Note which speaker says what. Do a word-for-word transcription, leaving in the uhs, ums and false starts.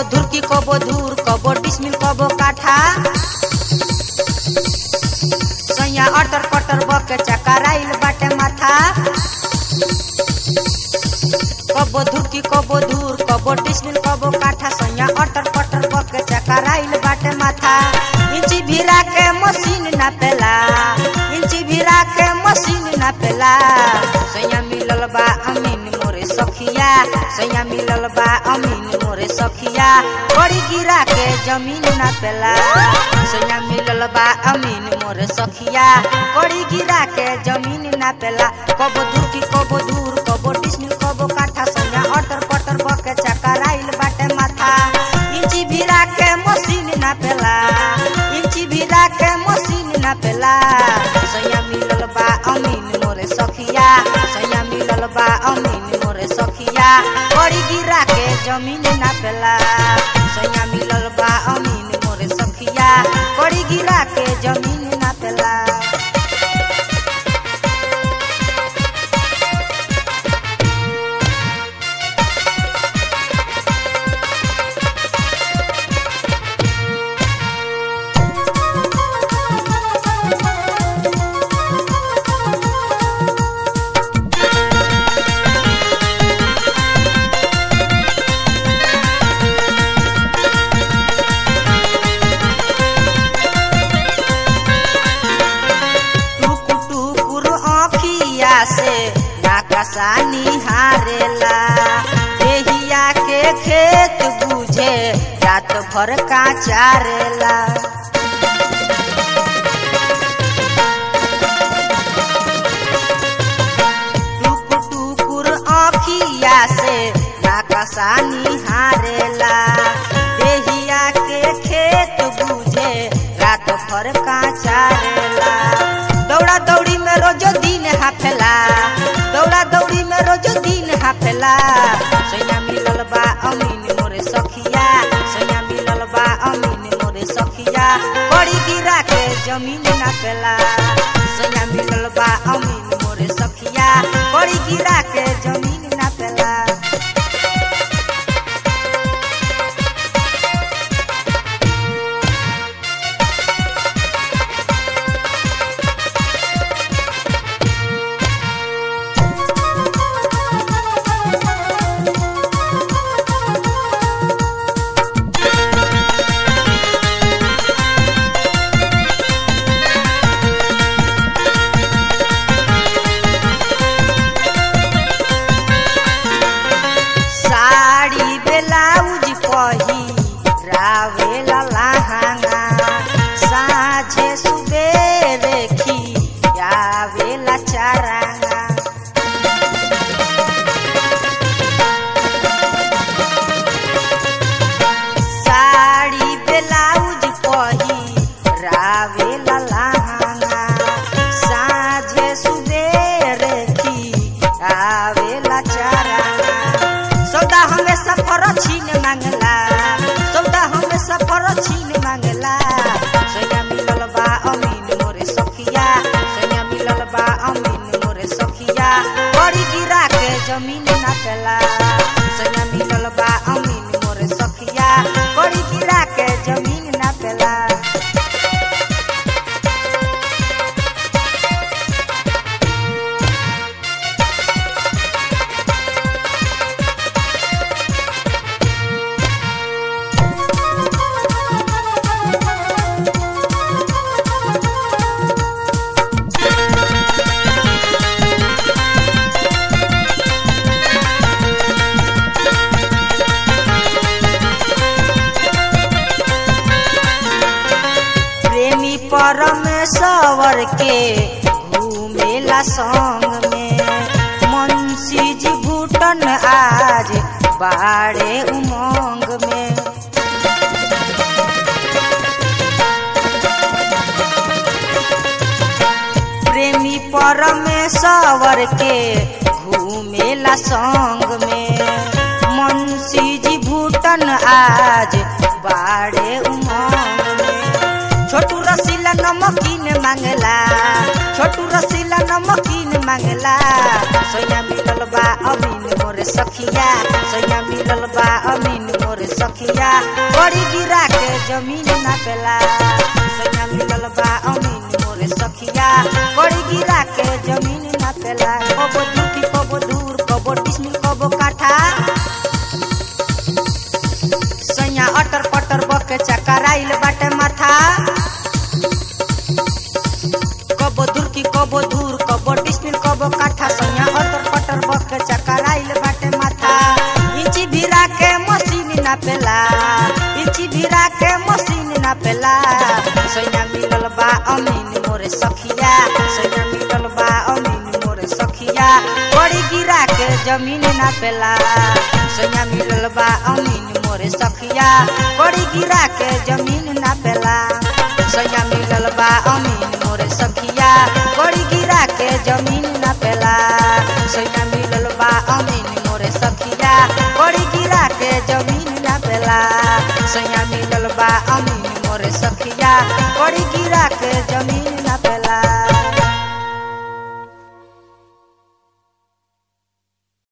Speaker 1: धुरकी कबो धूर कबो डिसमिल कबो काठा सैया अटर पटर बके चकराइल बाटे माथा कबो धुरकी कबो धूर कबो डिसमिल कबो काठा सैया अटर पटर बके चकराइल बाटे माथा इंची भिरा के मशीन ना पेला इंची भिरा के मशीन ना पेला सैया मिलल बा अमीन मोरे सखिया सैया मिलल बा अमीन मोरे सखिया बड़ी गिरा के जमीन ना पेला सैया मिलल बा अमीन मोरे सखिया बड़ी गिरा के जमीन ना पेला कबो दूर की कबो दूर कबो डिसमिल कबो काठा सैया अटर पटर बके चकराइल बाटे माथा इंची भिरा के मशीन ना पेला इंची भिरा के मशीन ना पेला सैया मिलल बा अमीन मोरे सखिया सैया मिलल बा अमीन मोरे सखिया बड़ी गिरा के जमीन ना पेला सैया मिलल बा अमीन मोरे सखिया बड़ी गिरा के जमीन ना पेला से नाकसानी हारेला देहिया के खेत बुझे रात भर का चारेला टुकुर टुकुर आँखिया से नाकसानी हारेला देहिया के खेत बुझे रात भर का चारेला दौड़ा दौड़ी में रोज दिन हाफेला दौड़ा दौड़ी में रोज दिन हाफेला सैया मिलल बा अमीन मोरे सखिया सैया मिलल बा अमीन मोरे सखिया बड़ी गिरा के जमीन ना पेला सैया मिलल बा अमीन मोरे सखिया बड़ी गिरा के जमीन ना पेला रावेला लहंगा साझे सुबेरे खियावेला चारंगा साड़ी ब्लाउज पही रावेला लहंगा साझे सुबेरे खियावेला चारंगा सौदा हमेशा फरछीन मांगला सौदा हमेशा फरछीन मांगला सैया मिलल बा अमीन मोरे सखिया सैया मिलल बा अमीन मोरे सखिया बड़ी गिरा के जमीन ना पेला सैया मिलल बा अमीन मोरे सखिया बड़ी गिरा के जमीन ना पेला परमेश्वर के घूमेला संग में मुंशी जी भूटन आज बाड़े उमंग में प्रेमी परमेश्वर के घूमेला संग में मुंशी जी भूटन आज बाड़े उमंग में छोटू रसीला नमकीन मांगला छोटू रसीला नमकीन मांगला सैया मिलल बा अमीन मोरे सखिया सैया मिलल बा अमीन मोरे सखिया बड़ी गिरा के जमीन ना पेला सैया मिलल बा अमीन मोरे सखिया बड़ी गिरा के जमीन ना पेला कबो धुकी कबो दूर कबो डिस्मिल कबो काठा सैया अटर पटर बके चकराइल बाटे माथा कबो धुकी कबो दूर कबो डिस्मिल कबो काठा सैया अटर पटर बके चकराइल बाटे माथा इंची भिरा के मशीन ना पेला इंची भिरा के मशीन ना पेला सैया मिलल बा अमीन मोरे सखिया सैया मिलल बा अमीन मोरे सखिया बड़ी गिरा के जमीन ना पेला सैया मिलल बा अमीन मोरे सखिया बड़ी गिरा के जमीन ना पेला सैया मिलल बा अमीन मोरे सखिया बड़ी गिरा के जमीन ना पेला सैया मिलल बा अमीन मोरे सखिया बड़ी गिरा के जमीन ना पेला सैया मिलल बा अमीन मोरे सखिया बड़ी गिरा के जमीन ना पेला।